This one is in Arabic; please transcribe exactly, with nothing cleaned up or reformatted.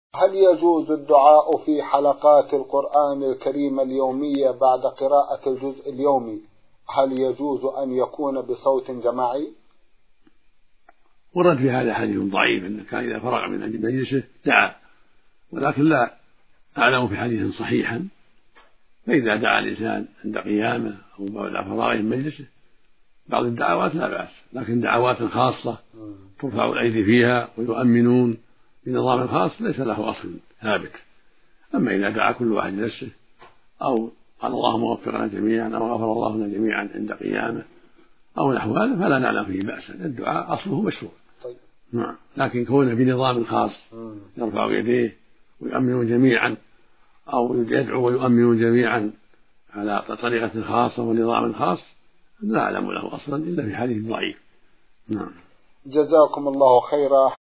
هل يجوز الدعاء في حلقات القرآن الكريم اليومية بعد قراءة الجزء اليومي؟ هل يجوز أن يكون بصوت جماعي؟ ورد في هذا حديث ضعيف أنه كان إذا فرغ من مجلسه دعا، ولكن لا أعلم في حديث صحيحا. فإذا دعا الإنسان عند قيامه أو بعد فراغه من مجلسه بعض الدعوات لا بأس، لكن دعوات خاصة ترفع الأيدي فيها ويؤمنون بنظام خاص ليس له أصل ثابت. أما إذا دعا كل واحد لنفسه أو قال اللهم اغفر لنا جميعا أو غفر الله لنا جميعا عند قيامه أو نحو هذا فلا نعلم فيه بأسا، الدعاء أصله مشروع. طيب. نعم، لكن كونه بنظام خاص يرفع يديه ويؤمنون جميعا أو يدعو ويؤمنون جميعا على طريقة خاصة ونظام خاص لا أعلم له أصلا إلا في حديث ضعيف. نعم. جزاكم الله خيرا.